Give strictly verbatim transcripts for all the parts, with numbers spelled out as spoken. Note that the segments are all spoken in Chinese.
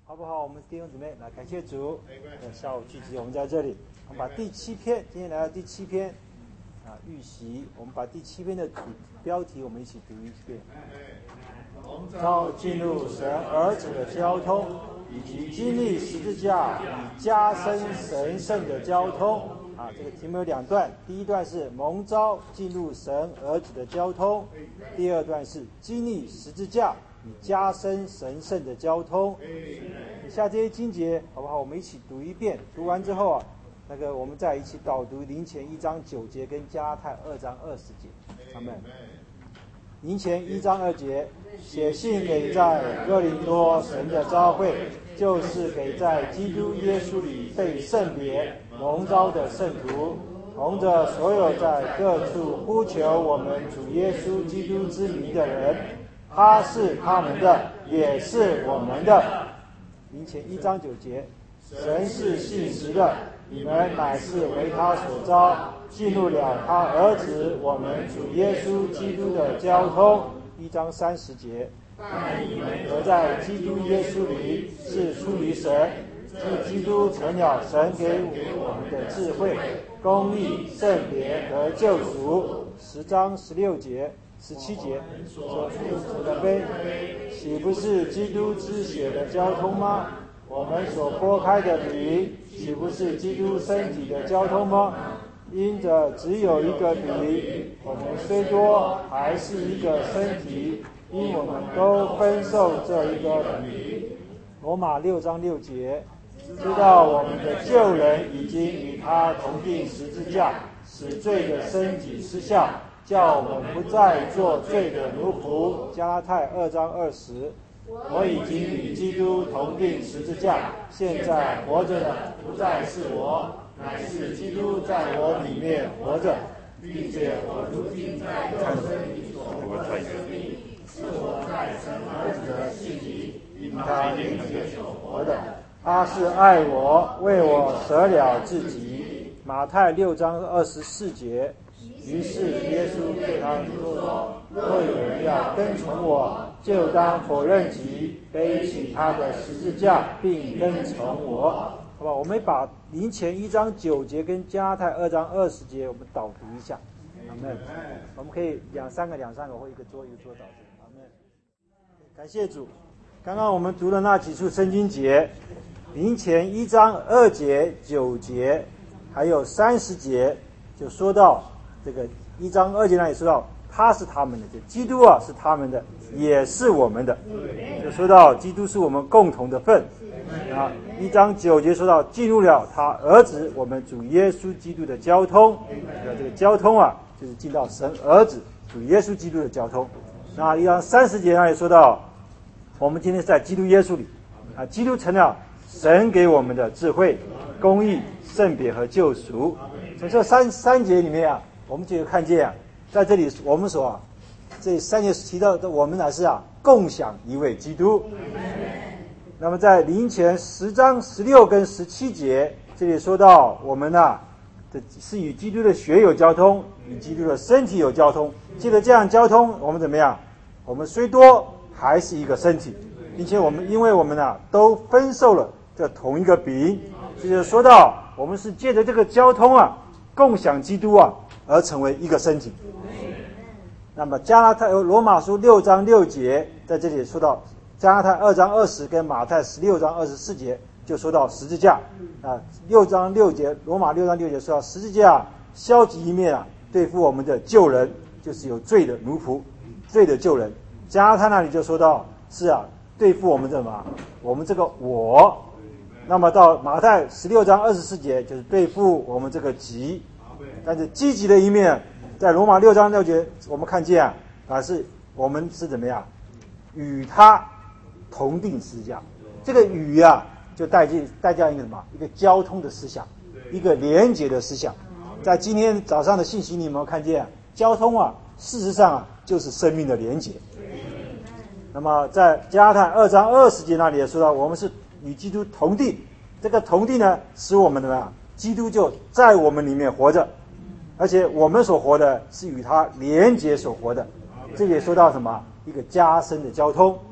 好不好？我们弟兄姊妹来感谢主。下午聚集我们在这里，我们把第七篇，今天来到第七篇啊，预习。我们把第七篇的主标题，我们一起读一遍。照进入神儿子的交通，以及经历十字架以加深神圣的交通。啊，这个题目有两段，第一段是蒙召进入神儿子的交通，第二段是经历十字架以加深神圣的交通。以下这些经节好不好？我们一起读一遍，读完之后啊，那个我们再一起导读林前一章九节跟加拉太二章二十节。阿们。林前一章二节，写信给在哥林多神的召会，就是给在基督耶稣里被圣别蒙召的圣徒，同着所有在各处呼求我们主耶稣基督之名的人，他是他们的，也是我们的。林前一章九节，神是信实的，你们乃是为他所召，进入了他儿子我们主耶稣基督的交通。一章三十节，但你们得在基督耶稣里是出于神，是基督成了神给我们的智慧、公义、圣别和救赎。十章十六节、十七节，所付的杯，岂不是基督之血的交通吗？我们所拨开的饼，岂不是基督身体的交通吗？因着只有一个饼，我们虽多，还是一个身体，因我们都分受这一个饼。罗马六章六节，知道我们的旧人已经与他同定十字架，使罪的身体失效，叫我们不再做罪的奴仆。加拉太二章二十，我已经与基督同定十字架，现在活着的不再是我，乃是基督在我里面活着，并且我如今在肉身里所活的生命，是我在神儿子的信里因他灵血所活的。他是爱我，为我舍了自己。马太六章二十四节，于是耶稣对他们说，若有人要跟从我，就当否认己，背起他的十字架，并跟从我。好吧，我们把林前一章九节跟加拉太二章二十节我们导读一下。阿们。我们可以两三个两三个或一个桌一个桌导读。阿们。感谢主。刚刚我们读了那几处圣经节，林前一章二节、九节，还有三十节，就说到这个一章二节那里说到，他是他们的，就基督啊是他们的，也是我们的，就说到基督是我们共同的份。啊，一章九节说到进入了他儿子我们主耶稣基督的交通，这个交通啊，就是进到神儿子主耶稣基督的交通。那一章三十节那里说到，我们今天是在基督耶稣里啊，基督成了神给我们的智慧、公义、圣别和救赎。从这三三节里面啊，我们就看见啊，在这里我们所啊这三节提到的，我们乃是啊共享一位基督。那么在林前十章十六跟十七节，这里说到我们啊，这是与基督的血有交通，与基督的身体有交通。借着这样交通，我们怎么样？我们虽多，还是一个身体，并且我们因为我们啊都分受了这同一个饼，这就说到我们是借着这个交通啊，共享基督啊，而成为一个身体。那么加拉太罗马书六章六节在这里说到。加拉太二章二十跟马太十六章二十四节就说到十字架啊，六章六节罗马六章六节说到十字架消极一面啊，对付我们的旧人，就是有罪的奴仆，罪的旧人。加拉太那里就说到是啊，对付我们的什么？我们这个我。那么到马太十六章二十四节就是对付我们这个己。但是积极的一面，在罗马六章六节我们看见啊，啊是我们是怎么样与他同定十字架。这个与啊，就带进带这样一个什么？一个交通的思想，一个连结的思想。在今天早上的信息，你有没有看见、啊、交通啊？事实上啊，就是生命的连结。那么在加拉太二章二十节那里也说到，我们是与基督同定。这个同定呢，使我们怎么样？基督就在我们里面活着，而且我们所活的是与他连结所活的。这也说到什么？一个加深的交通。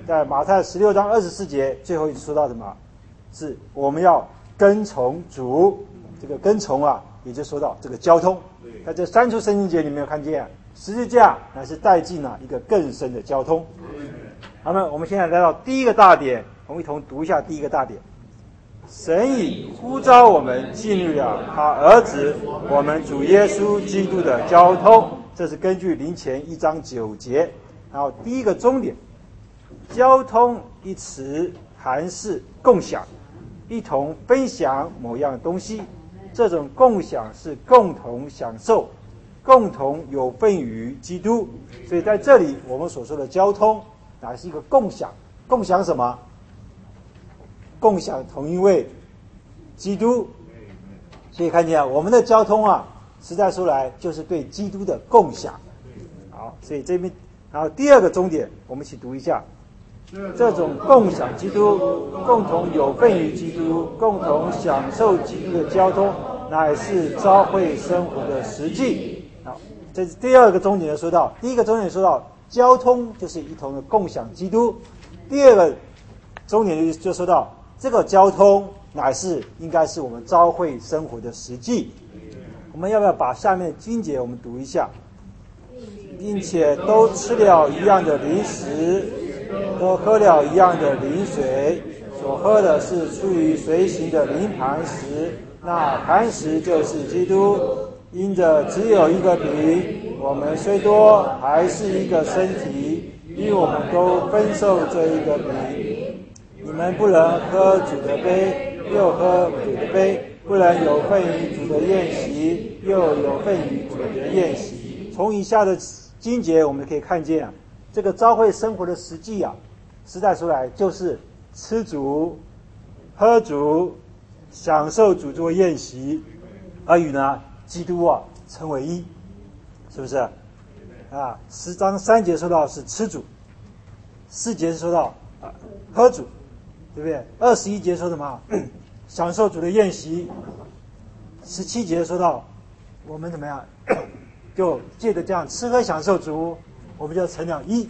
在马太十六章二十四节最后一次说到什么？是我们要跟从主。这个跟从啊，也就说到这个交通。在这三处圣经节里面有看见、啊、十字架乃是带进了一个更深的交通。好了，我们现在来到第一个大点，我们一同读一下第一个大点。神已呼召我们进入了他儿子我们主耶稣基督的交通，这是根据林前一章九节。然后第一个终点，交通一词含是共享，一同分享某样东西，这种共享是共同享受，共同有份于基督。所以在这里我们所说的交通乃是一个共享。共享什么？共享同一位基督。所以看见啊，我们的交通啊，实在说来就是对基督的共享。好，所以这边，然后第二个终点我们一起读一下，这种共享基督，共同有份于基督，共同享受基督的交通，乃是教会生活的实际。好，这是第二个终点说到，第一个终点说到交通就是一同的共享基督，第二个终点就说到这个交通乃是应该是我们教会生活的实际。我们要不要把下面的经节我们读一下？并且都吃了一样的零食，都喝了一样的灵水，所喝的是出于随行的灵磐石，那磐石就是基督。因着只有一个饼，我们虽多，还是一个身体，因为我们都分受这一个饼。你们不能喝主的杯，又喝主的杯，不能有份于主的宴席，又有份于主的宴席。从以下的经节我们可以看见啊，这个教会生活的实际啊，实在说来就是吃主、喝主、享受主做宴席，而与呢基督啊成为一，是不是？啊，十章三节说到是吃主，四节说到啊喝主，对不对？二十一节说什么？享受主的宴席。十七节说到我们怎么样？就借着这样吃喝享受主，我们就成了一。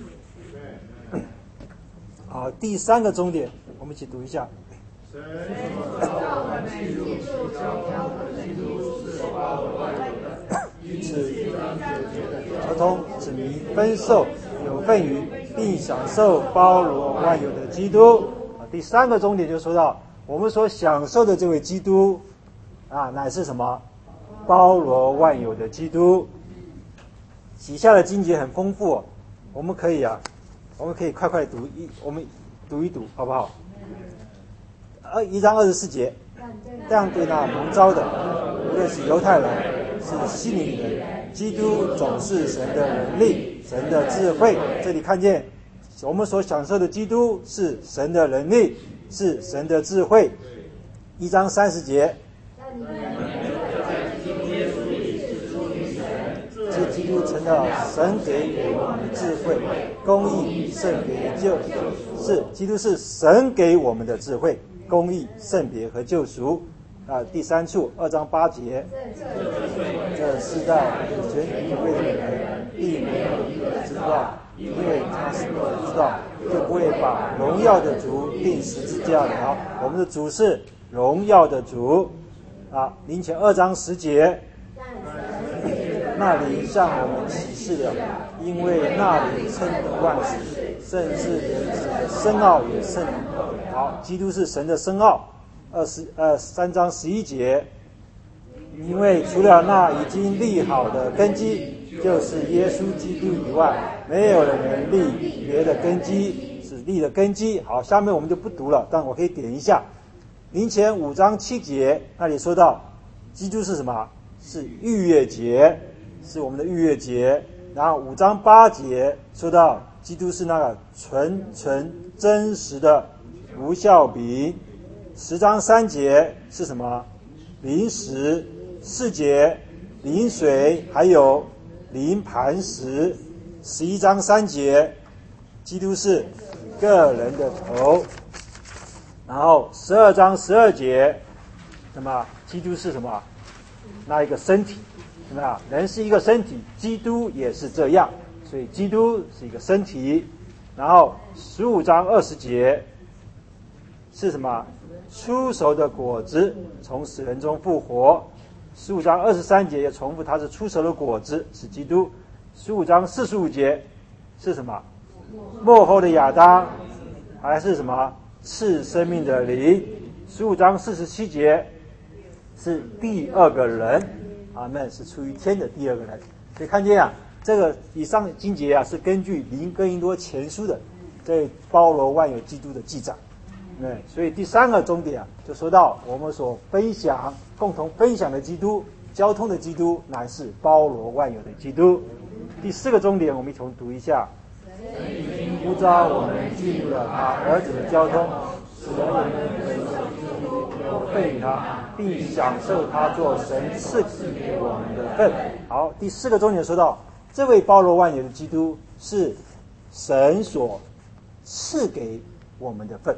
好，第三个终点，我们一起读一下。神叫我们进入基督是包罗万有的，因此交通指明分受有份于并享受包罗万有的基督。第三个终点就说到我们所享受的这位基督啊，乃是什么？包罗万有的基督。以下的经节很丰富、哦，我们可以啊，我们可以快快读一，我们读一读，好不好？二一章二十四节，这样对那蒙召的，无论是犹太人，是希利尼人，基督总是神的能力，神的智慧。这里看见我们所享受的基督是神的能力，是神的智慧。一章三十节。是基督成了神给我们的智慧，公义、圣别、救赎。是基督是神给我们的智慧、公义、圣别和救赎。啊，第三处二章八节，这世代全体会的人，必没有一个知道，因为他是不知道，就不会把荣耀的主钉十字架了。我们的主是荣耀的主。啊，林前二章十节。那里向我们启示了，因为那里称得万事，甚至连子的深奥也甚了。好，基督是神的深奥。二十呃三章十一节，因为除了那已经立好的根基，就是耶稣基督以外，没有人能立别的根基，是立的根基。好，下面我们就不读了，但我可以点一下。林前五章七节那里说到，基督是什么？是逾越节。是我们的逾越节。然后五章八节说到基督是那个纯纯真实的无酵饼。十章三节是什么？灵石。四节灵水，还有灵磐石。十一章三节基督是个人的头。然后十二章十二节什么？基督是什么？那一个身体。是不是啊？人是一个身体，基督也是这样，所以基督是一个身体。 然后十五章二十节是什么？出熟的果子从死人中复活。十五章二十三节也重复，它是出熟的果子是基督。十五章四十五节是什么？末后的亚当，还是什么？赐生命的灵。十五章四十七节是第二个人，阿们，是出于天的第二个人。所以看见啊，这个以上的经节啊，是根据林哥林多前书的这包罗万有基督的记载。对，所以第三个重点啊，就说到我们所分享、共同分享的基督、交通的基督，乃是包罗万有的基督。第四个重点，我们一同读一下：呼召我们进入了他儿子的交通，使人我们本有份于他，并享受他做神赐给我们的份。好，第四个重点说到，这位包罗万有的基督是神所赐给我们的份。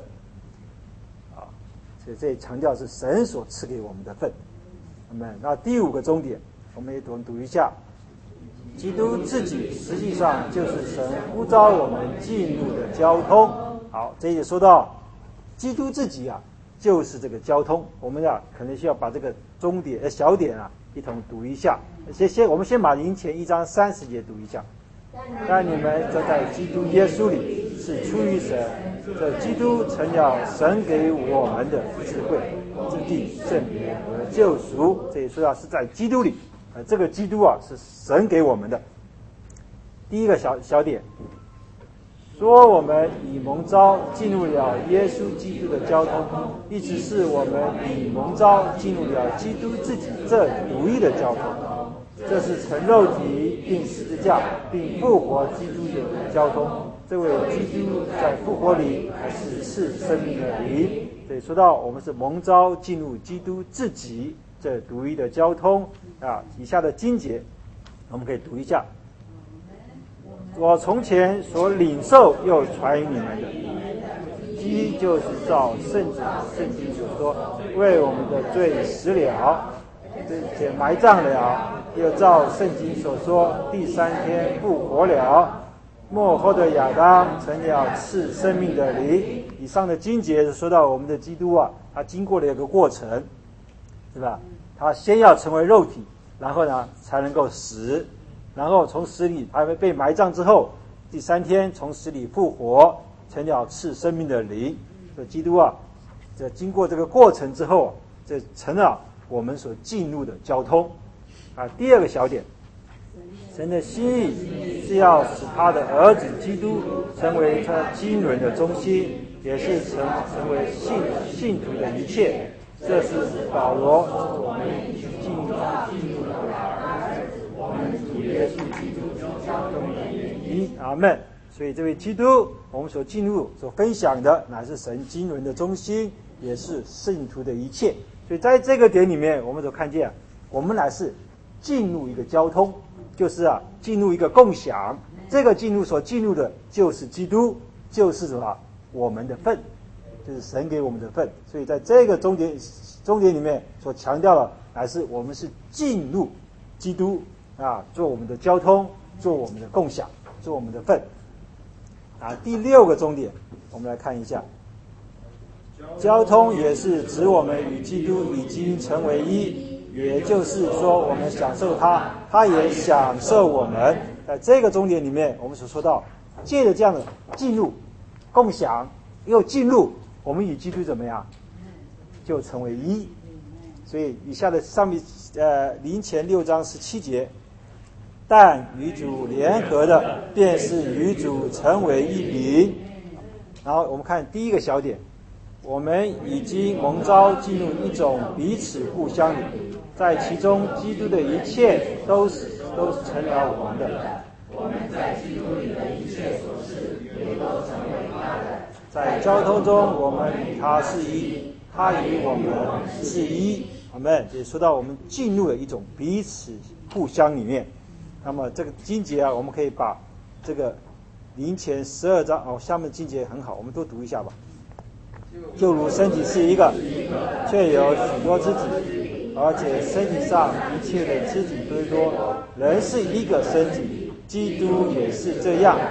所以这里强调是神所赐给我们的份。那么，那第五个重点，我们也读读一下：基督自己实际上就是神呼召我们进入的交通。好，这里说到基督自己啊，就是这个交通。我们呀、啊，可能需要把这个中点、呃小点啊，一同读一下。先先，我们先把林前一章三十节读一下。但你们则在基督耶稣里是出于神，这基督成了神给我们的智慧、之地、圣别和救赎。这也说到是在基督里，呃，这个基督啊是神给我们的。第一个小小点，说我们已蒙召进入了耶稣基督的交通，意思是我们已蒙召进入了基督自己这独一的交通。这是成肉体并十字架并复活基督的交通。这位基督在复活里还是赐生命的灵。所以说到我们是蒙召进入基督自己这独一的交通啊。以下的经节我们可以读一下：我从前所领受又传于你们的，第一就是照圣经圣经所说，为我们的罪死了，并且埋葬了，又照圣经所说，第三天复活了。末后的亚当成了赐生命的灵。以上的经节是说到我们的基督啊，他经过了一个过程，是吧？他先要成为肉体，然后呢才能够死，然后从死里还会被埋葬之后，第三天从死里复活，成了赐生命的灵。这基督啊，这经过这个过程之后，这成了我们所进入的交通啊。第二个小点，神的心意是要使他的儿子基督成为他经纶的中心，也是成成为信信徒的一切。这是保罗我们进入进入我们主耶稣基督交通的原因。阿们。所以这位基督，我们所进入所分享的，乃是神经纶的中心，也是信徒的一切。所以在这个点里面，我们所看见，我们乃是进入一个交通，就是啊，进入一个共享。这个进入所进入的，就是基督，就是什么？我们的份，就是神给我们的份。所以在这个终点终点里面所强调的，乃是我们是进入基督啊，做我们的交通，做我们的共享，做我们的份。啊，第六个终点，我们来看一下。交通也是指我们与基督已经成为一，也就是说我们享受他，他也享受我们。在这个终点里面，我们所说到，借着这样的进入、共享又进入，我们与基督怎么样，就成为一。所以以下的上面呃林前六章十七节，但与主联合的，便是与主成为一灵。然后我们看第一个小点。我们已经蒙召进入一种彼此互相里，在其中基督的一切都是都是成了我们的。我们在基督里的一切所事也都成为他的。在交通中，我们与他是一，他与我们是一。我们也说到我们进入了一种彼此互相里面。那么这个经节啊，我们可以把这个林前十二章哦，下面经节很好，我们都读一下吧。就如身体是一个，却有许多肢体，而且身体上一切的肢体虽多，人是一个身体，基督也是这样。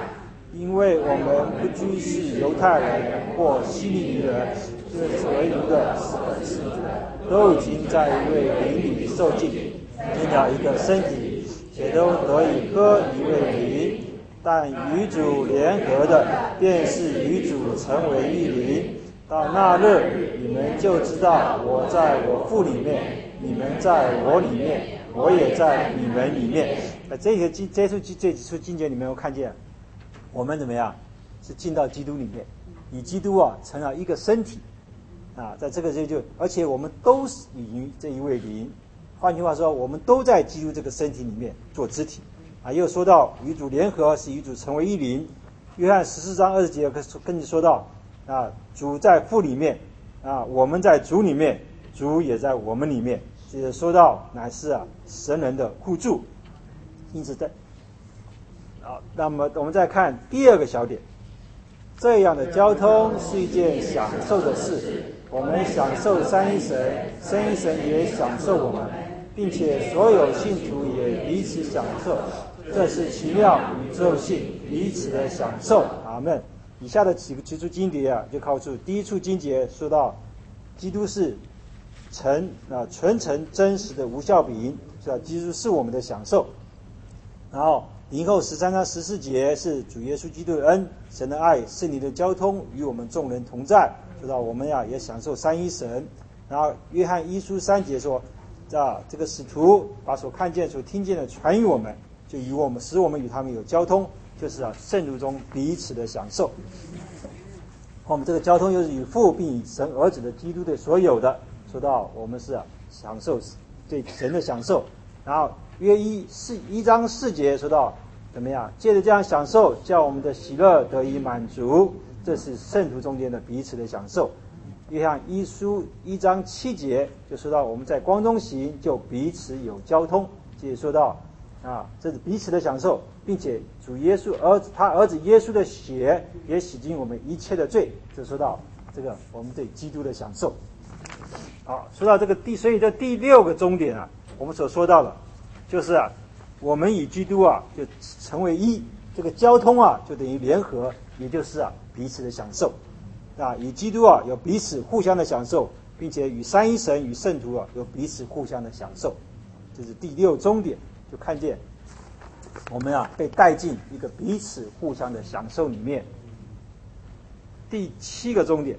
因为我们不拘是犹太人或希利尼人，就是为奴的士主，都已经在一位灵里受浸，进了一个身体，且都得以喝一位灵。但与主联合的，便是与主成为一灵。到那日，你们就知道我在我父里面，你们在我里面，我也在你们里面。在这个经这处这几处经节里面，我看见我们怎么样是进到基督里面，以基督啊成了一个身体啊，在这个就就而且我们都是与这一位灵。换句话说，我们都在基督这个身体里面做肢体啊。又说到与主联合，是与主成为一灵。约翰十四章二十节跟你说到啊，主在父里面啊，我们在主里面，主也在我们里面。这也说到乃是啊神人的互助。因此在好，那么我们再看第二个小点，这样的交通是一件享受的事。我们享受三一神，三一神也享受我们，并且所有信徒也彼此享受，这是奇妙宇宙性彼此的享受。阿们。以下的几个几处经节啊，就告诉第一处经节说到，基督是诚啊纯诚真实的无效饼，是吧？基督是我们的享受。然后林后十三章十四节是主耶稣基督的恩，神的爱，圣灵的交通与我们众人同在，说到我们呀也享受三一神。然后约翰一书三节说，啊这个使徒把所看见所听见的传与我们，就与我们使我们与他们有交通，就是啊圣徒中彼此的享受。我们这个交通又是与父并与神儿子的基督的所有的，说到我们是啊享受对神的享受。然后约一四一章四节说到怎么样？借着这样享受，叫我们的喜乐得以满足，这是圣徒中间的彼此的享受。约翰一书一章七节就说到我们在光中行，就彼此有交通。这也说到啊，这是彼此的享受，并且主耶稣儿子他儿子耶稣的血也洗净我们一切的罪。这说到这个我们对基督的享受。好，说到这个第，所以这第六个终点啊，我们所说到的，就是啊，我们与基督啊就成为一，这个交通啊就等于联合，也就是啊彼此的享受啊，与基督啊有彼此互相的享受，并且与三一神与圣徒啊有彼此互相的享受，这是第六终点，就看见我们啊被带进一个彼此互相的享受里面。第七个终点，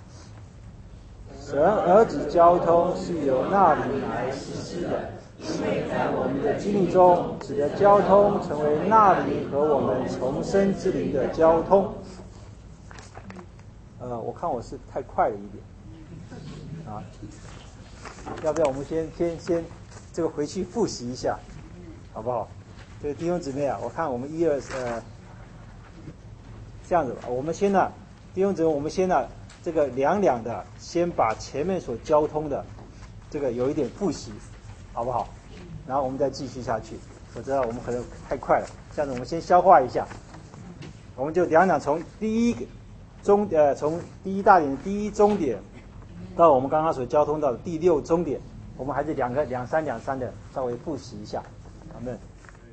神儿子交通是由那里来实施的，因为在我们的经历中，指的交通成为那里和我们重生之灵的交通。呃，我看我是太快了一点啊，要不要我们先先先这个回去复习一下，好不好？这个弟兄姊妹啊，我看我们一二呃这样子吧，我们先呢，弟兄姊妹，我们先呢这个两两的先把前面所交通的这个有一点复习，好不好？然后我们再继续下去，我知道我们可能太快了，这样子我们先消化一下，我们就两两从第一个终呃从第一大点的第一终点到我们刚刚所交通到的第六终点，我们还是两个两三两三的稍微复习一下，好没有？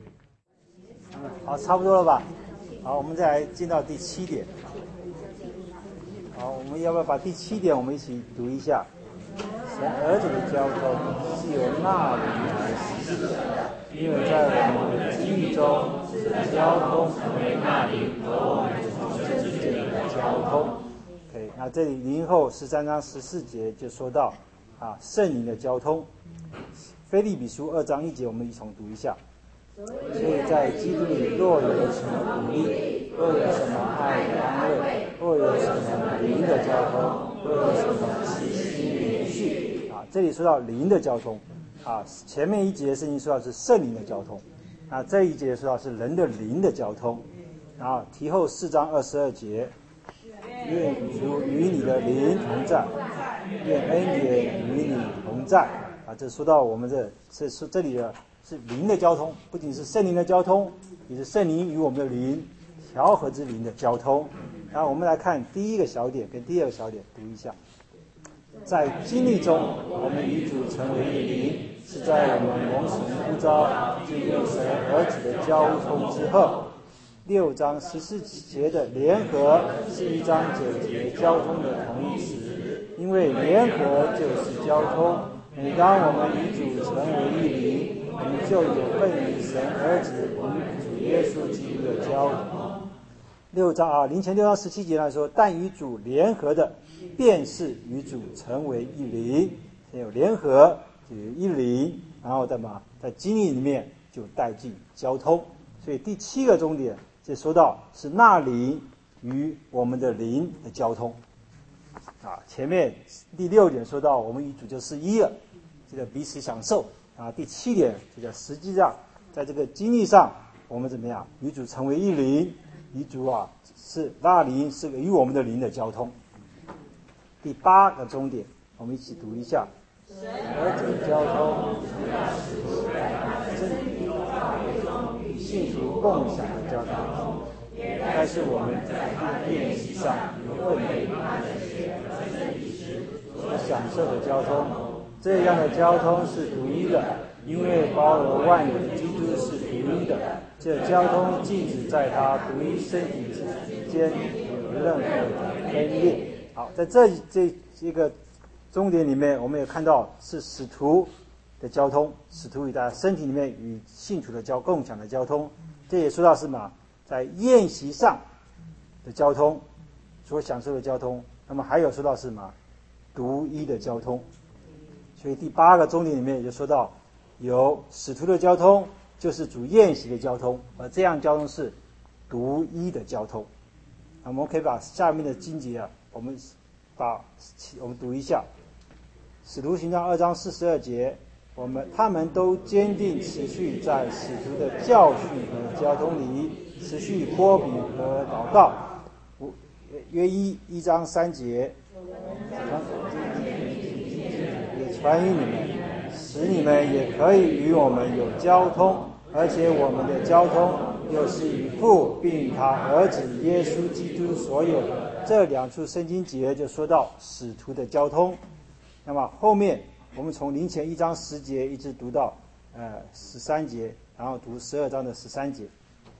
好，差不多了吧？好，我们再来进到第七点。好，我们要不要把第七点我们一起读一下？神儿子的交通是由那里来实施的，因为在我们的经历中，交通成为那里和我们重生之间的交通。OK， 那这里零后十三章十四节就说到啊圣灵的交通。腓立比书二章一节，我们一同读一下。所以在基督里，若有什么鼓励，若有什么爱的安慰，若有什么灵的交通，若有什么齐心连续啊，这里说到灵的交通啊，前面一节圣经说到是圣灵的交通，啊这一节说到是人的灵的交通，然后提后四章二十二节，愿主与你的灵同在，愿恩典与你同在啊，这说到我们这这是这里的。是灵的交通，不仅是圣灵的交通，也是圣灵与我们的灵调和之灵的交通。然后我们来看第一个小点跟第二个小点，读一下。在经历中，我们与主成为一灵，是在我们蒙神呼召进入神儿子的交通之后。 六章十四节的联合是一章九节交通的同义词，因为联合就是交通。每当我们与主成为一灵，我们就有份于神儿子与主耶稣基督的交通。六章啊，林前六章十七节来说，但与主联合的，便是与主成为一灵。先有联合，就有一灵，然后在嘛，在经历里面就带进交通。所以第七个重点就说到是那灵与我们的灵的交通。啊，前面第六点说到我们与主就是一了，这个彼此享受。啊，第七点这个实际上在这个经历上，我们怎么样与主成为一灵？与主啊是那灵是与我们的灵的交通。第八个重点，我们一起读一下。儿子交通，真理与信徒共享的交通，该是我们在练习上有份于所享受的交通。这样的交通是独一的，因为包罗万有的基督是独一的。这交通禁止在他独一身体之间有任何的分裂。好，在这这这个重点里面，我们也看到是使徒的交通，使徒与他身体里面与信徒的交共享的交通。这也说到是什么？在宴席上的交通所享受的交通。那么还有说到是什么？独一的交通。所以第八个重点里面也就说到，有使徒的交通，就是主宴席的交通，而这样交通是独一的交通。那我们可以把下面的经节啊，我们把我们读一下。使徒行传二章四十二节，我们他们都坚定持续在使徒的教训和交通里，持续波比和祷告。约一一章三节，也传于你们，使你们也可以与我们有交通，而且我们的交通又是与父并他儿子耶稣基督所有的。这两处圣经节就说到使徒的交通。那么后面我们从林前一章十节一直读到呃十三节，然后读十二章的十三节。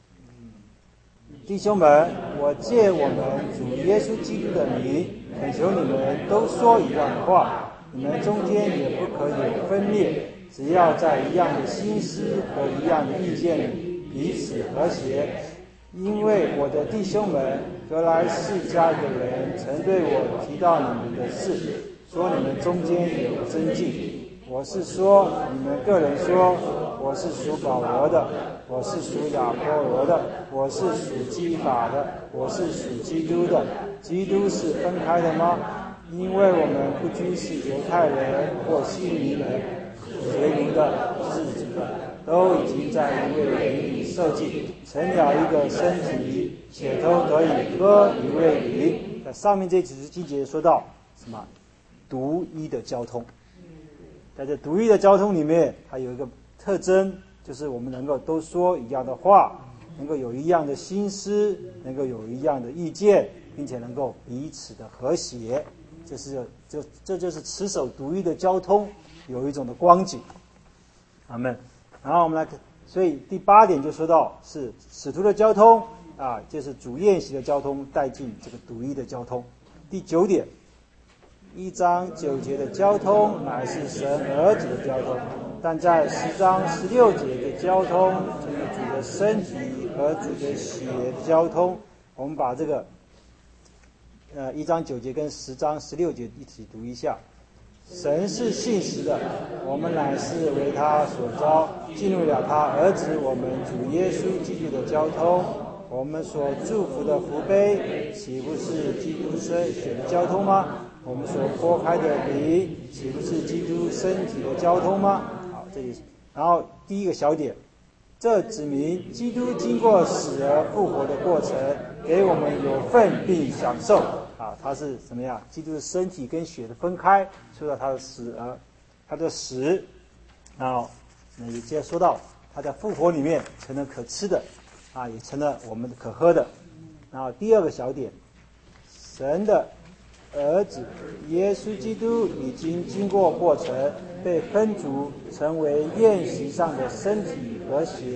弟兄们，我借我们主耶稣基督的名，恳求你们都说一样的话，你们中间也不可有分裂，只要在一样的心思和一样的意见里彼此和谐。因为我的弟兄们，格莱世家的人曾对我提到你们的事，说你们中间有争竞。我是说，你们个人说，我是属保罗的，我是属亚波罗的，我是属基法的，我是属基督的。基督是分开的吗？因为我们不拘是犹太人或希律人，随奴的、自主的，都已经在一位灵里受浸，成了一个身体，且都得以喝一位灵。在上面这几节经节说到什么？独一的交通。在这独一的交通里面，它有一个特征，就是我们能够都说一样的话，能够有一样的心思，能够有一样的意见，并且能够彼此的和谐。这是就这就是持守独一的交通有一种的光景。阿们。然后我们来看，所以第八点就说到是使徒的交通啊，就是主宴席的交通带进这个独一的交通。第九点，一章九节的交通乃是神儿子的交通，但在十章十六节的交通就是主的身体和主的血的交通。我们把这个呃一章九节跟十章十六节一起读一下。神是信实的，我们乃是为他所招，进入了他儿子我们主耶稣基督的交通。我们所祝福的福杯，岂不是基督身血的交通吗？我们所拨开的饼，岂不是基督身体的交通吗？好，这里，然后第一个小点，这指明基督经过死而复活的过程，给我们有份并享受。啊，它是怎么样？基督的身体跟血的分开，说到他的死而他的死，然后那也接着说到他在复活里面成了可吃的，啊，也成了我们可喝的。然后第二个小点，神的儿子耶稣基督已经经过过程，被分逐成为宴席上的身体和血，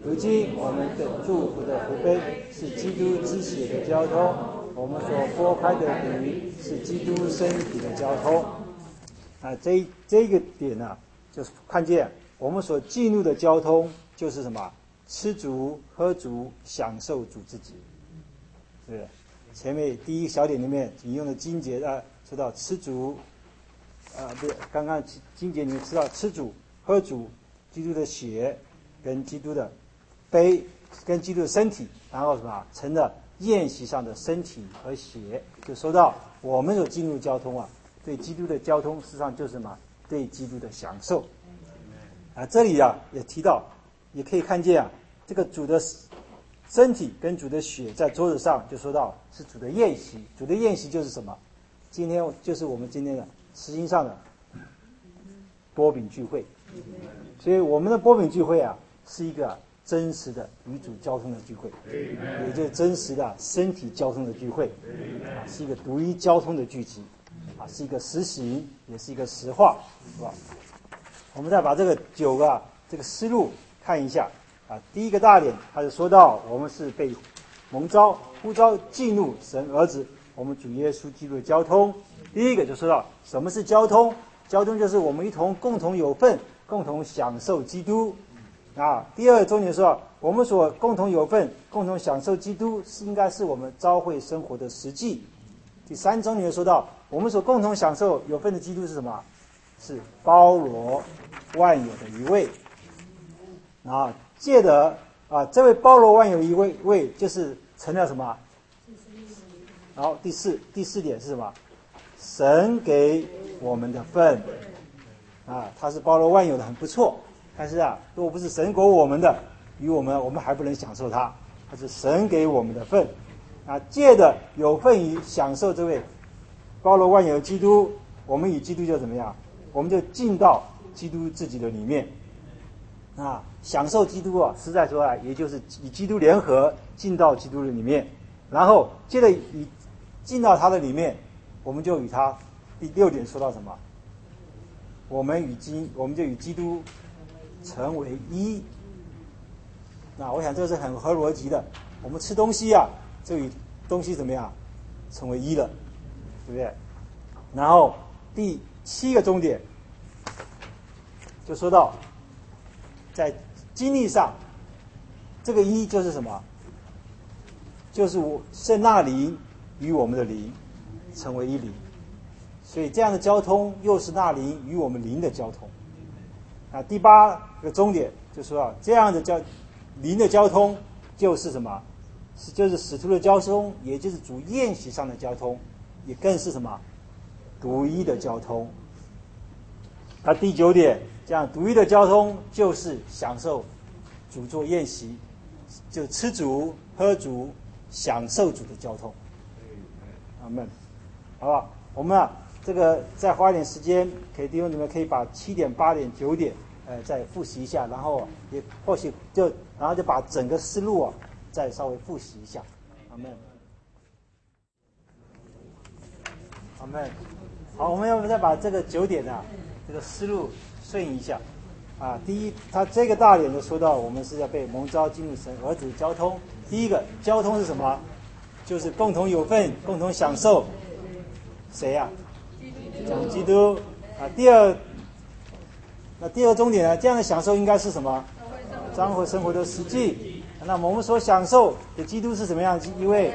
如今我们的祝福的福杯是基督之血的交通，我们所拨开的饼是基督身体的交通。啊，这这个点呢、啊，就是看见我们所进入的交通就是什么？吃足、喝足、享受主自己，是不是？前面第一小点里面引用的经节啊，说到吃足，啊，不是，刚刚经节里面知道吃足、喝足基督的血跟基督的杯跟基督的身体，然后什么成了宴席上的身体和血，就说到我们所进入交通啊，对基督的交通事实上就是什么？对基督的享受。啊，这里啊也提到，也可以看见啊，这个主的身体跟主的血在桌子上，就说到是主的宴席。主的宴席就是什么？今天就是我们今天的实行上的波饼聚会。所以我们的波饼聚会啊，是一个真实的与主交通的聚会，也就是真实的身体交通的聚会，啊，是一个独一交通的聚集，啊，是一个实行，也是一个实化，是吧？我们再把这个九个、啊、这个思路看一下啊。第一个大点，他就说到我们是被蒙召、呼召进入神儿子，我们主耶稣基督的交通。第一个就说到什么是交通？交通就是我们一同共同有份，共同享受基督。啊，第二个重点说，我们所共同有份、共同享受基督，是应该是我们召会生活的实际。第三重点说到，我们所共同享受有份的基督是什么？是包罗万有的一位。啊，借着啊，这位包罗万有一位位，就是成了什么？然后第四第四点是什么？神给我们的份。啊，他是包罗万有的，很不错。但是啊，如果不是神给我们的，与我们我们还不能享受它，它是神给我们的份。啊，借着有份于享受这位包罗万有的基督，我们与基督就怎么样？我们就进到基督自己的里面。啊，享受基督啊，实在说啊，也就是与基督联合，进到基督的里面，然后接着与进到他的里面，我们就与他第六点说到什么？我们与基，我们就与基督成为一。那我想这是很合逻辑的。我们吃东西啊，就与东西怎么样成为一了，对不对？然后第七个终点就说到，在经历上，这个一就是什么？就是我圣纳灵与我们的灵成为一灵。所以这样的交通又是纳灵与我们灵的交通。啊，第八个终点就说啊，这样的交灵的交通就是什么？是就是使徒的交通，也就是主宴席上的交通，也更是什么？独一的交通。那第九点，这样独一的交通就是享受主做宴席，就吃主喝主享受主的交通。阿们，好不好？我们啊。这个再花一点时间，给弟兄姊妹可以把七点、八点、九点，呃，再复习一下，然后也或许就，然后就把整个思路啊，再稍微复习一下。阿们，阿们。好，我们要不再把这个九点啊，这个思路顺一下。啊，第一，他这个大点就说到，我们是要被蒙召进入神儿子的交通。第一个交通是什么？就是共同有份，共同享受。谁呀、啊？讲基督啊。第二，那第二重点呢？这样的享受应该是什么？彰显生活的实际。那么我们所享受的基督是什么样的一位？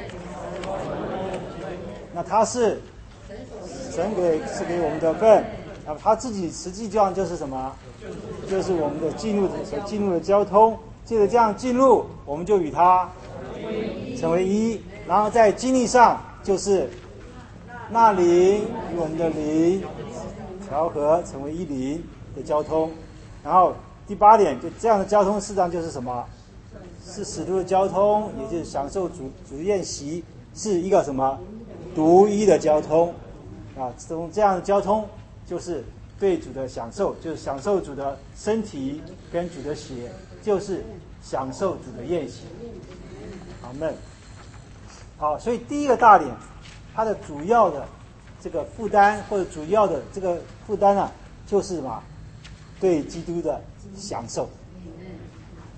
那他是神给是给我们的份，那么他自己实际上就是什么？就是我们的进入的所进入的交通。借着这样进入，我们就与他成为一，然后在经历上就是那灵与我们的灵调和成为一灵的交通。然后第八点，就这样的交通事实上就是什么？是使徒的交通，也就是享受主主宴席，是一个什么？独一的交通啊！这种这样的交通就是对主的享受，就是享受主的身体跟主的血，就是享受主的宴席。阿们。好，所以第一个大点，它的主要的这个负担或者主要的这个负担啊，就是什么？对基督的享受啊！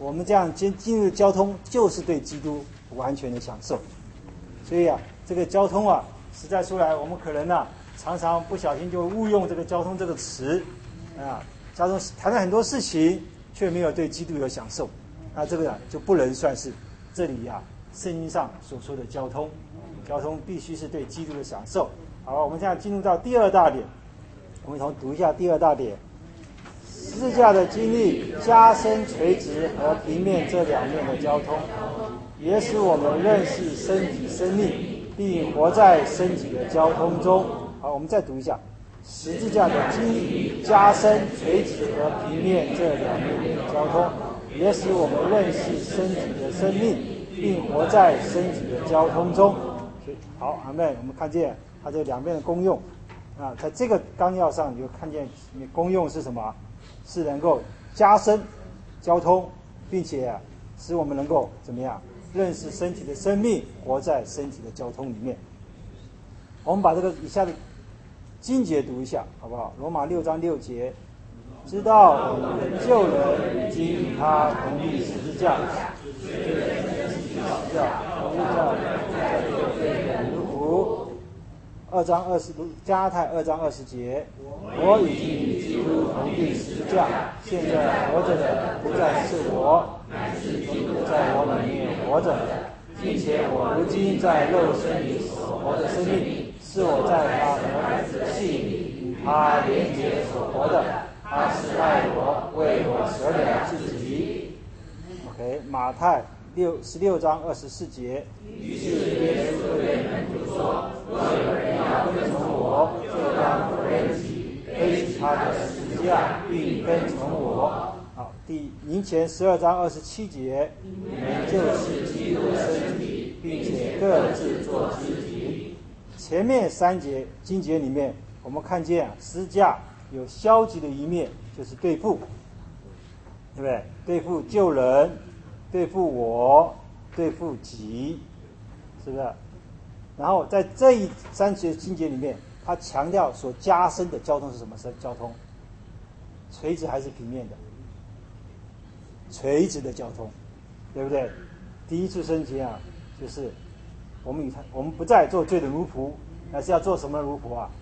我们这样进进入交通，就是对基督完全的享受。所以啊，这个交通啊，实在出来，我们可能啊，常常不小心就误用这个交通这个词啊，交通谈了很多事情，却没有对基督有享受，那这个啊就不能算是这里啊圣经上所说的交通。交通必须是对基督的享受。好，我们现在进入到第二大点，我们一同读一下第二大点。十字架的经历加深垂直和平面这两面的交通，也使我们认识身体生命，并活在身体的交通中。好，我们再读一下。十字架的经历加深垂直和平面这两面的交通，也使我们认识身体的生命，并活在身体的交通中。好，阿们。我们看见它这两边的功用啊，在这个纲要上你就看见功用是什么？是能够加深交通，并且、啊、使我们能够怎么样认识身体的生命，活在身体的交通里面。我们把这个以下的经节读一下，好不好？罗马六章六节，知道我们的旧人已经与他同历十字架，十字架，同历教如图。二章二十，加拉太二章二十节，我已经与基督同定十字架，现在活着的不再是我，乃是基督在我里面活着，并且我如今在肉身里所活的生命，是我在他儿子的信里与他连结所活的。他是爱我，为我舍了自己。OK， 马太六十六章二十四节，于是耶稣对门徒说：若有人要跟从我，就当不认己，背起他的十字架，并跟从我。好，第林前十二章二十七节，你们就是基督的身体，并且各自做肢体。前面三节经节里面，我们看见啊，十字架有消极的一面，就是对付，对不对？对付旧人，对付我，对付己，是不是？然后在这一三节经节里面，他强调所加深的交通是什么交通？垂直还是平面的？垂直的交通，对不对？第一次升级啊，就是我们与他，我们不再做罪的奴仆，而是要做什么奴仆啊？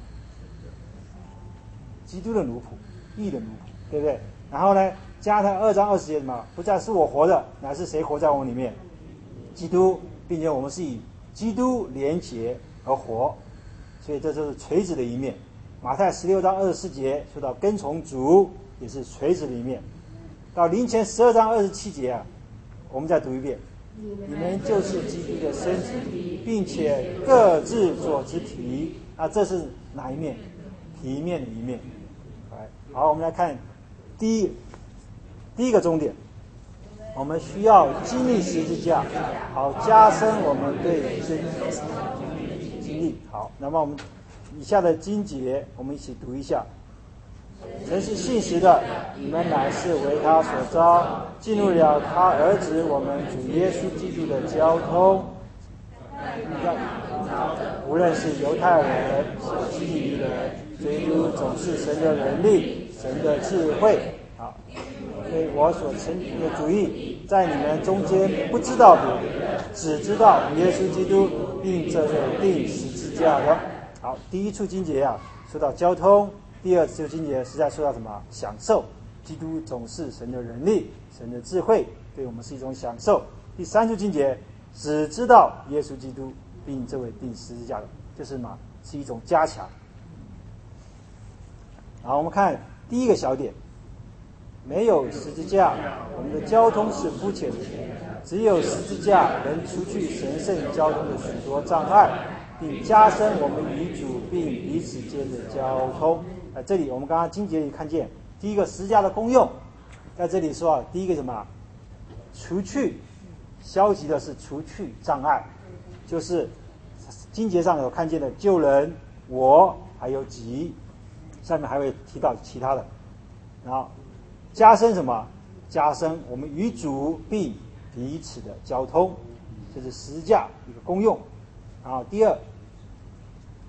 基督的奴仆，义的奴仆，对不对？然后呢，加他二章二十节什么？不再是我活的，乃是谁活在我们里面？基督，并且我们是以基督连结而活，所以这就是垂直的一面。马太十六章二十四节说到跟从主，也是垂直的一面。到林前十二章二十七节啊，我们再读一遍：你们就是基督的身体，并且各自做肢体。那这是哪一面？平面的一面。好，我们来看第一第一个重点，我们需要经历十字架，好加深我们对真理的经历。好，那么我们以下的经节，我们一起读一下。神是信实的，你们乃是为他所招，进入了他儿子我们主耶稣基督的交通。无论是犹太人，是希利人，基督总是神的能力，神的智慧。好，所以我所承的主义，在你们中间不知道别的，只知道耶稣基督，并这个定十字架的。好，第一处经节啊，说到交通；第二处经节是在说到什么？享受。基督总是神的能力，神的智慧，对我们是一种享受。第三处经节只知道耶稣基督，并这位定十字架的，就是什么？是一种加强。好，我们看第一个小点，没有十字架，我们的交通是肤浅的；只有十字架能除去神圣交通的许多障碍，并加深我们与主并彼此间的交通。在这里，我们刚刚经节里看见，第一个十字架的功用，在这里说啊，第一个什么？除去消极的是除去障碍，就是经节上有看见的旧人、我还有己。下面还会提到其他的，然后加深什么？加深我们与主并彼此的交通，这是十字架一个功用。然后第二，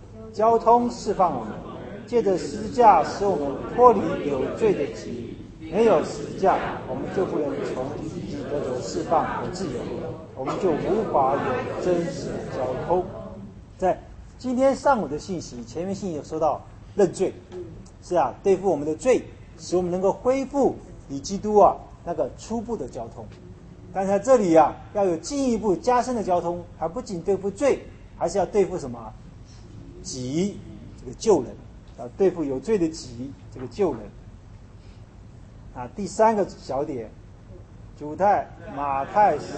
交通释放我们，借着十字架使我们脱离有罪的己， 没有十字架，我们就不能从己得着释放和自由，我们就无法有真实的交通。在今天上午的信息，前面信息有说到认罪，是啊，对付我们的罪，使我们能够恢复与基督啊那个初步的交通。但是在这里啊，要有进一步加深的交通，还不仅对付罪，还是要对付什么？己，这个救人，要对付有罪的己，这个救人。啊，第三个小点，主太、马太十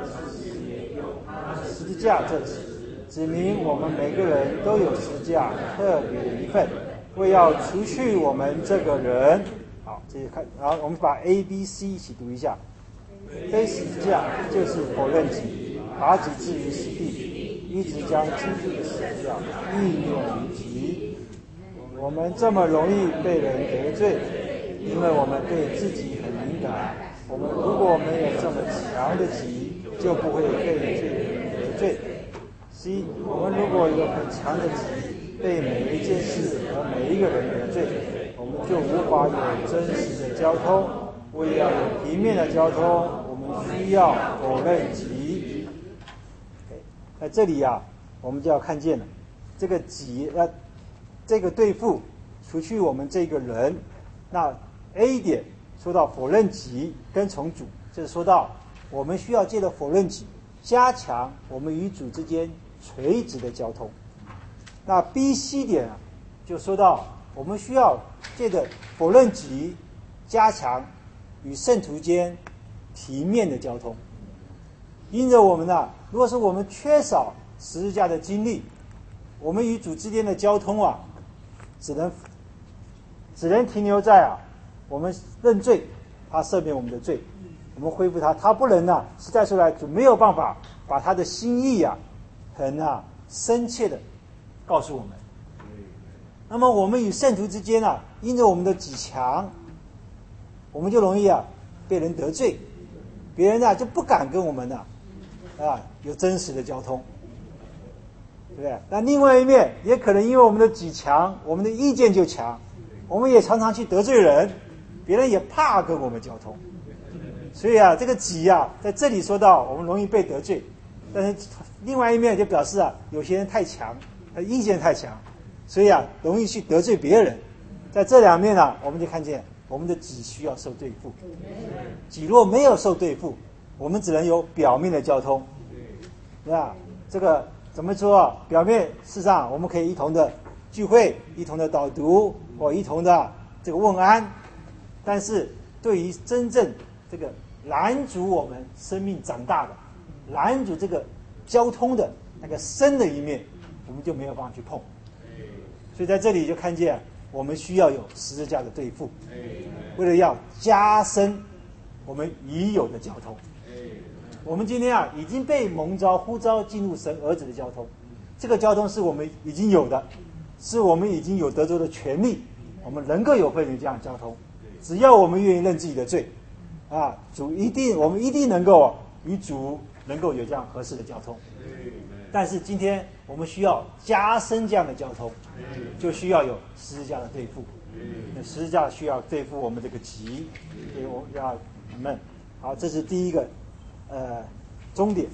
字架这词，指明我们每个人都有十字架特别的一份，为要除去我们这个人。好，这看，然后我们把 A、B、C 一起读一下。非十字架就是否认己，把己置于死地，一直将基督的十字架意念于己。我们这么容易被人得罪，因为我们对自己很敏感。我们如果没有这么强的己，就不会被罪人得罪。C， 我们如果有很强的己，被每一件事和每一个人得罪，我们就无法有真实的交通。为要有平面的交通，我们需要否认己。在这里啊，我们就要看见了，这个己，呃，这个对付，除去我们这个人。那 A 点说到否认己跟从主，就是说到我们需要借着否认己，加强我们与主之间垂直的交通。那 B、C 点啊，就说到我们需要借着否认己，加强与圣徒间体面的交通。因着我们啊，如果是我们缺少十字架的经历，我们与主之间的交通啊，只能只能停留在啊，我们认罪，他赦免我们的罪，我们恢复他，他不能啊，实在说来就没有办法把他的心意啊，很啊深切的告诉我们。那么我们与圣徒之间啊，因着我们的己强，我们就容易啊被人得罪，别人啊就不敢跟我们啊啊有真实的交通，对不对？那另外一面也可能因为我们的己强，我们的意见就强，我们也常常去得罪人，别人也怕跟我们交通。所以啊，这个己啊在这里说到我们容易被得罪，但是另外一面就表示啊，有些人太强，他意见太强，所以啊容易去得罪别人。在这两面啊，我们就看见我们的己需要受对付，己若没有受对付，我们只能有表面的交通，对吧？这个怎么说啊？表面事实上我们可以一同的聚会，一同的导读，或一同的这个问安，但是对于真正这个拦阻我们生命长大的，拦阻这个交通的那个深的一面，我们就没有办法去碰。所以在这里就看见我们需要有十字架的对付，为了要加深我们已有的交通。我们今天啊已经被蒙召呼召进入神儿子的交通，这个交通是我们已经有的，是我们已经有得着的权利，我们能够有份于这样的交通。只要我们愿意认自己的罪啊，主一定我们一定能够与主能够有这样合适的交通。但是今天我们需要加深这样的交通，就需要有十字架的对付。那十字架需要对付我们这个己，所以我要我们好，这是第一个呃终点，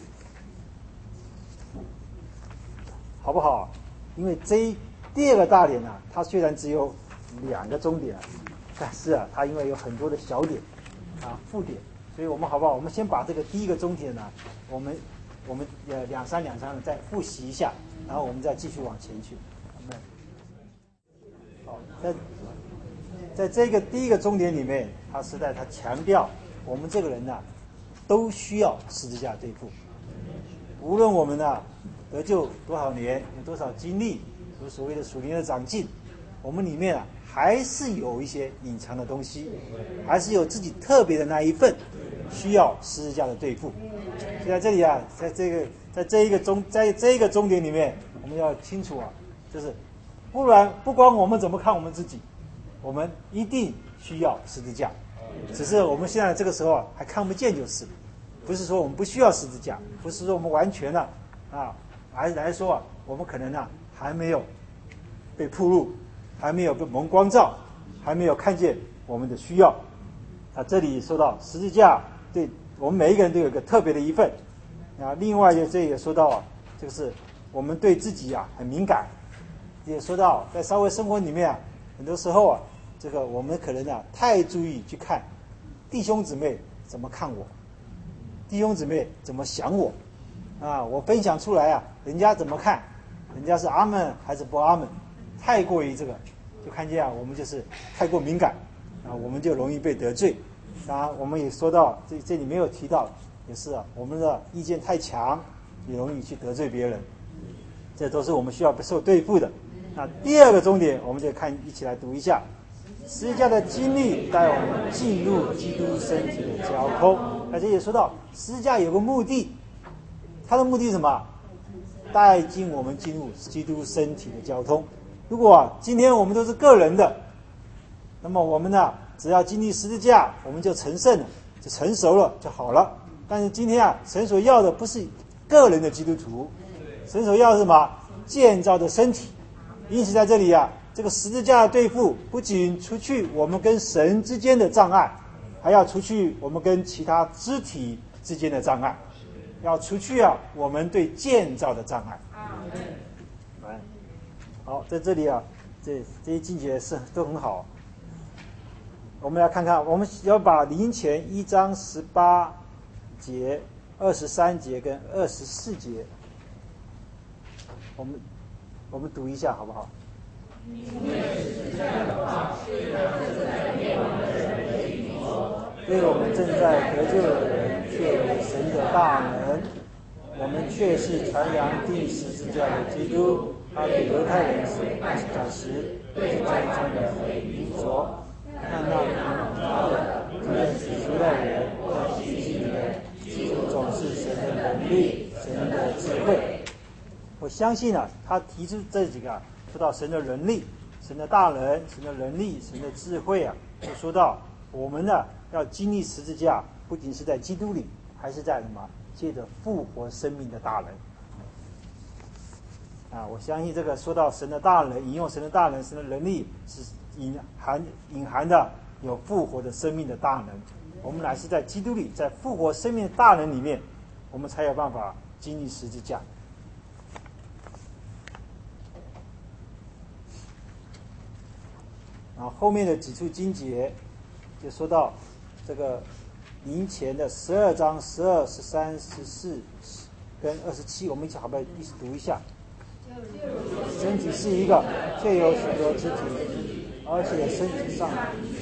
好不好？因为这一第二个大点啊，它虽然只有两个终点，但是啊，它因为有很多的小点啊副点，所以我们好不好？我们先把这个第一个终点呢，我们。我们呃两三两三的再复习一下，然后我们再继续往前去。好，在在这个第一个终点里面，他实在他强调我们这个人呢、啊，都需要十字架对付。无论我们呢、啊、得救多少年，有多少经历，有所谓的属灵的长进，我们里面啊还是有一些隐藏的东西，还是有自己特别的那一份需要十字架的对付。所以在这里啊，在这个在这一个终在这一个终点里面，我们要清楚啊，就是不然不管我们怎么看我们自己，我们一定需要十字架，只是我们现在这个时候啊还看不见就是，不是说我们不需要十字架，不是说我们完全的啊，还来说啊，我们可能呢还没有被暴露，还没有被蒙光照，还没有看见我们的需要。 啊，这里说到十字架对我们每一个人都有一个特别的一份。啊，另外就这里也说到啊，这个是我们对自己啊很敏感，也说到在社会生活里面啊，很多时候啊，这个我们可能啊太注意去看弟兄姊妹怎么看我，弟兄姊妹怎么想我，啊，我分享出来啊，人家怎么看，人家是阿门还是不阿门，太过于这个，就看见啊，我们就是太过敏感啊，我们就容易被得罪。当然，我们也说到这这里没有提到。也是啊，我们的意见太强，也容易去得罪别人，这都是我们需要受对付的。那第二个重点，我们就看一起来读一下，十字架的经历带我们进入基督身体的交通。而且也说到十字架有个目的，它的目的是什么？带进我们进入基督身体的交通。如果、啊、今天我们都是个人的，那么我们呢，只要经历十字架，我们就成圣了，就成熟了就好了。但是今天啊，神所要的不是个人的基督徒，神所要的是什么？建造的身体。因此在这里啊，这个十字架的对付，不仅除去我们跟神之间的障碍，还要除去我们跟其他肢体之间的障碍，要除去啊我们对建造的障碍。好，在这里啊，这这些经节是都很好。我们来看看，我们要把林前一章十八节、二十三节跟二十四节，我们我们读一下好不好？因为十字架的话，对我们正在得救的人，却有神的大能。我们却是传扬钉十字架的基督，他对犹太人是按手时，对将他们愚拙。看那他的不认识犹太人或希西人，总是神的能力，神的智慧。我相信啊，他提出这几个、啊，说到神的能力、神的大能、神的能力、神的智慧啊，就说到我们呢要经历十字架，不仅是在基督里，还是在什么？借着复活生命的大能。啊，我相信这个说到神的大能，引用神的大能、神的能力，是隐含隐含的有复活的生命的大能。我们乃是在基督里，在复活生命的大能里面，我们才有办法经历十字架。然后后面的几处经节就说到这个林前的十二章十二、十三、十四跟二十七，我们一起好不好一起读一下？身体是一个，却有许多肢体，而且身体上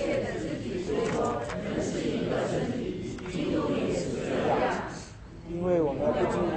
因为我们不经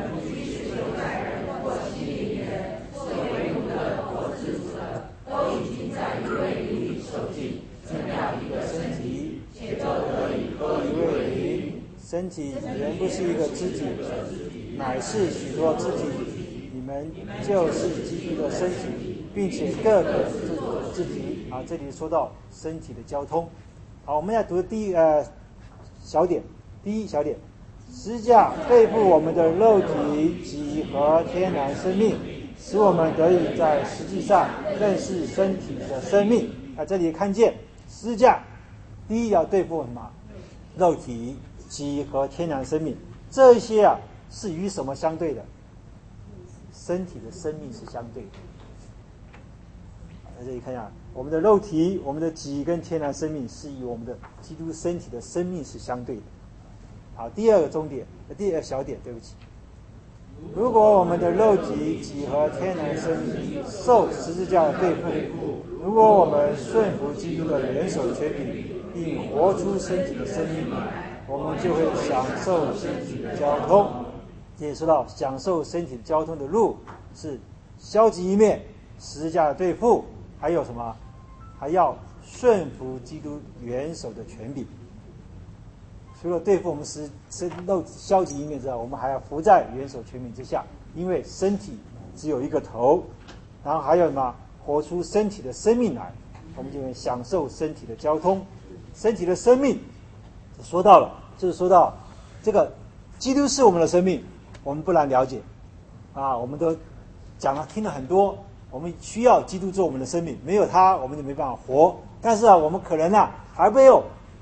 都已经在一位灵受尽，这样一个身体，且都得以多一位灵。身体原不是一个肢体，乃是许多肢体。你们就是基督的身体，并且各个肢体啊，这里说到身体的交通。好，我们要读第一呃小点，第一小点，十字架对付我们的肉体及和天然生命，使我们得以在实际上认识身体的生命。啊，这里看见十字架，第一要对付什么？肉体及和天然生命，这些啊是与什么相对的？身体的生命是相对的。在这里看一下，我们的肉体、我们的己跟天然生命是与我们的基督身体的生命是相对的。好，第二个重点，第二个小点，对不起。如果我们的肉体、己和天然生命受十字架的对付，如果我们顺服基督的元首权柄，并活出身体的生命，我们就会享受身体的交通。也说到享受身体的交通的路是消极一面，十字架的对付，还有什么？还要顺服基督元首的权柄。除了对付我们是是肉消极一面之外，我们还要服在元首权柄之下，因为身体只有一个头。然后还有什么？活出身体的生命来，我们就会享受身体的交通。身体的生命说到了，就是说到这个基督是我们的生命，我们不难了解啊，我们都讲了听了很多，我们需要基督做我们的生命，没有他我们就没办法活。但是啊，我们可能啊还没有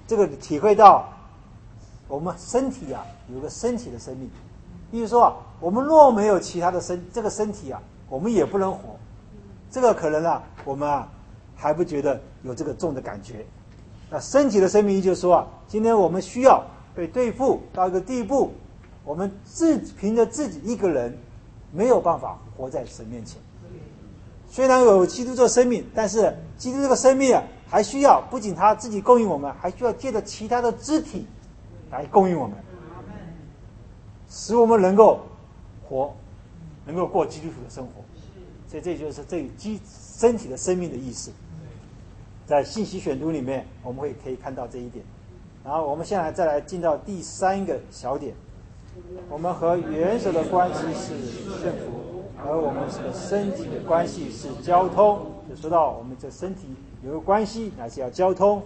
这个体会到我们身体啊有个身体的生命。比如说啊，我们若没有其他的身这个身体啊，我们也不能活。这个可能啊，我们啊还不觉得有这个重的感觉。那身体的生命就是说啊，今天我们需要被对付到一个地步，我们自凭着自己一个人没有办法活在神面前。虽然有基督做生命，但是基督这个生命啊，还需要不仅他自己供应我们，还需要借着其他的肢体来供应我们，使我们能够活，能够过基督徒的生活。所以这就是这基身体的生命的意思。在信息选读里面，我们会可以看到这一点。然后我们现在再来进到第三个小点，我们和元首的关系是顺服，而我们这个身体的关系是交通。就说到我们这身体有个关系，那是要交通。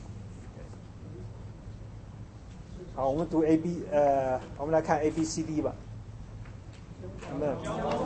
好，我们读 A B， 呃，我们来看 A B C D 吧。我们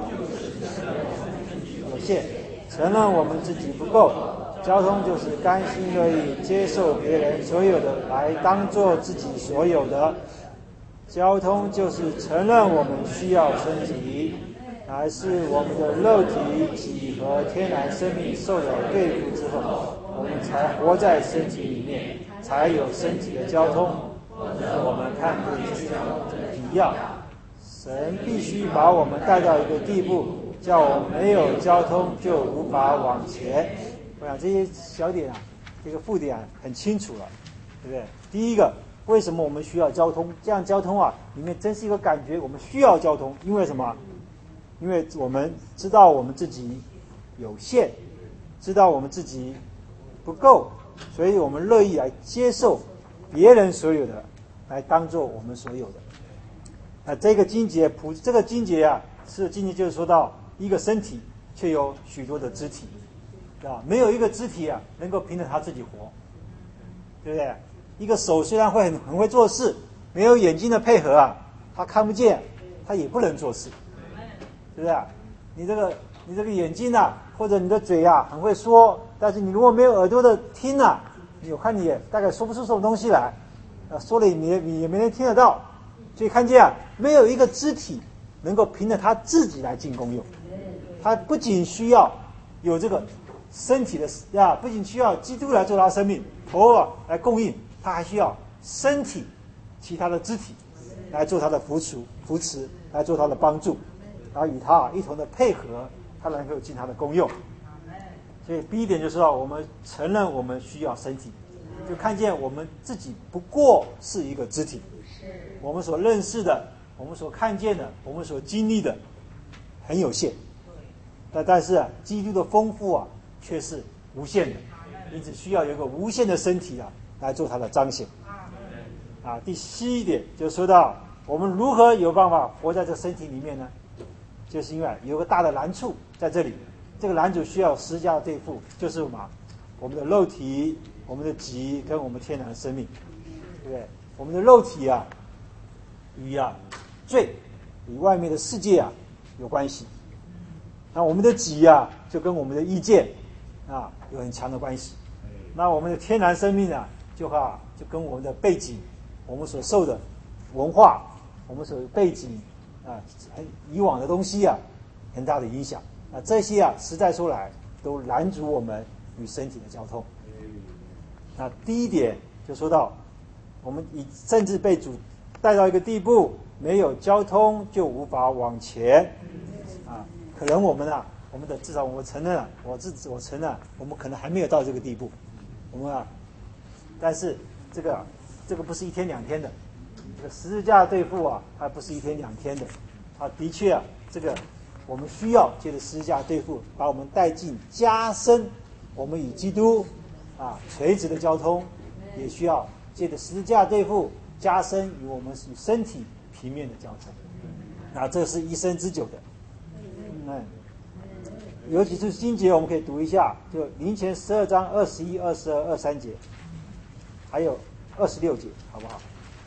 有限，承认我们自己不够。交通就是甘心乐意接受别人所有的来当做自己所有的。交通就是承认我们需要身体，乃是我们的肉体己和天然生命受了对付之后，我们才活在身体里面，才有身体的交通。我们看对一样，神必须把我们带到一个地步，叫我们没有交通就无法往前。我想这些小点啊，这个附点啊很清楚了，对不对？第一个，为什么我们需要交通？这样交通啊，里面真是一个感觉，我们需要交通，因为什么？因为我们知道我们自己有限，知道我们自己不够，所以我们乐意来接受别人所有的，来当做我们所有的。那这个经节普这个经节啊，是经节就是说到一个身体却有许多的肢体。啊，没有一个肢体啊能够凭着他自己活，对不对？一个手虽然会很很会做事，没有眼睛的配合啊，他看不见，他也不能做事，对不对？你这个你这个眼睛啊，或者你的嘴啊很会说，但是你如果没有耳朵的听啊，我看你也大概说不出什么东西来，啊，说了你也你也没人听得到。所以看见啊，没有一个肢体能够凭着他自己来进功用，他不仅需要有这个。身体的呀，不仅需要基督来做他生命，头啊来供应，他还需要身体其他的肢体来做他的扶持、扶持来做他的帮助，然后与他一同的配合，他能够尽他的功用。所以第一点就是说，我们承认我们需要身体，就看见我们自己不过是一个肢体，我们所认识的、我们所看见的、我们所经历的很有限，但但是啊，基督的丰富啊。却是无限的，因此需要有一个无限的身体啊来做它的彰显。啊，第七点就说到我们如何有办法活在这个身体里面呢？就是因为有个大的难处在这里，这个难处需要十字架的对付，就是什么？我们的肉体、我们的己跟我们天然的生命，对不对？我们的肉体啊，与啊罪与外面的世界啊有关系。那我们的己啊，就跟我们的意见啊有很强的关系。那我们的天然生命啊，就哈就跟我们的背景，我们所受的文化，我们所背景啊，很以往的东西啊，很大的影响。那这些啊，实在说来，都拦阻我们与身体的交通。那第一点就说到，我们以甚至被主带到一个地步，没有交通就无法往前啊。可能我们啊，我们的至少我承认啊，我自我承认、啊，我们可能还没有到这个地步，我们啊，但是这个这个不是一天两天的，这个十字架对付啊，它不是一天两天的，啊，的确啊，这个我们需要借着十字架对付，把我们带进加深我们与基督啊垂直的交通，也需要借着十字架对付，加深与我们与身体平面的交通，那这是一生之久的。嗯，尤其是经节，我们可以读一下，就林前十二章二十一、二十二、二三节，还有二十六节，好不好？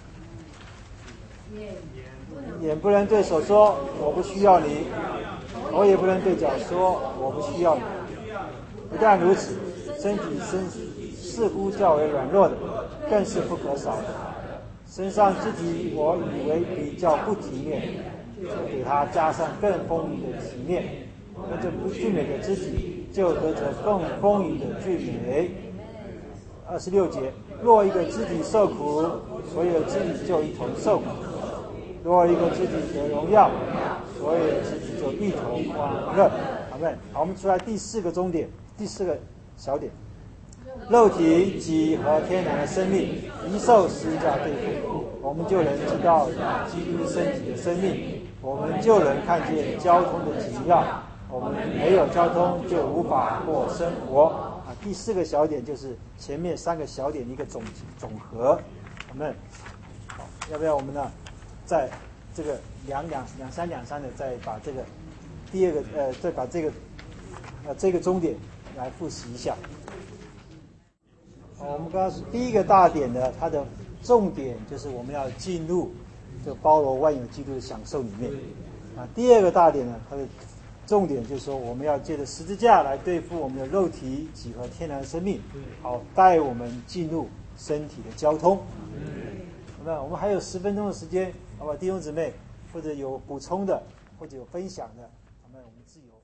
眼不能对手说我不需要你，头也不能对脚说我不需要你。不但如此，身体身似乎较为软弱的， 更是不可少的。身上肢体我以为比较不体面，就给他加上更丰盈的体面，跟着不俊美的肢体，就得着更丰盈的俊美。二十六节，若一个肢体受苦，所有的肢体就一同受苦；若一个肢体得荣耀，所有的肢体就一同欢乐。阿们。好，我们出来第四个终点，第四个小点。肉体、己和天然的生命一受十字架对付，我们就能知道基督身体的生命，我们就能看见交通的紧要。我们没有交通就无法过生活啊。第四个小点就是前面三个小点的一个总总和。我们好，要不要我们呢？在这个两两两三两三的再把这个第二个呃，再把这个呃这个终点来复习一下。我们刚刚第一个大点的，它的重点就是我们要进入这包罗万有基督的享受里面啊。第二个大点呢，它的重点就是说我们要借着十字架来对付我们的肉体、己和天然生命，好带我们进入身体的交通。那我们还有十分钟的时间，好吧，弟兄姊妹或者有补充的或者有分享的，我们我们自由。